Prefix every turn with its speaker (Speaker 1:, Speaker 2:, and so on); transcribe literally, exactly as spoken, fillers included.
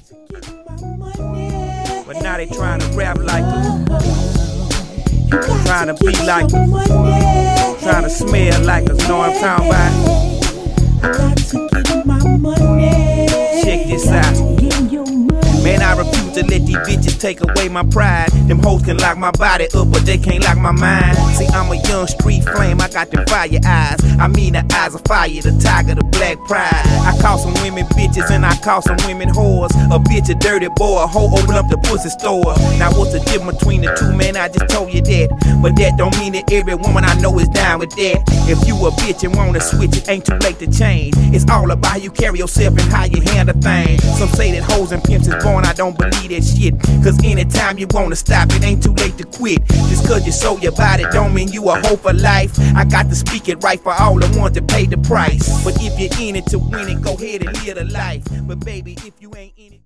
Speaker 1: But now they trying to rap like us, trying to be like us, trying to smell like us. Know what I'm talking about? Check this out. Man, I refuse to let these bitches take away my pride. Them hoes can lock my body up, but they can't lock my mind. See, I'm a young street flame, I got them fire eyes. I mean the eyes of fire, the tiger, the black pride. I call some women bitches and I call some women whores. A bitch a dirty boy, a hoe open up the pussy store. Now what's the difference between the two, man? I just told you that. But that don't mean that every woman I know is down with that. If you a bitch and wanna switch, it ain't too late to change. It's all about how you carry yourself and how you handle things. Some say that hoes and pimps is born, I don't believe that shit. Cause anytime you wanna stop, it ain't too late to quit. Just cause you sold your body don't mean you a hoe for life. I got to speak it right for all the ones to pay the price. But if you're in it to win it, go ahead and live the life. But baby, if you ain't in it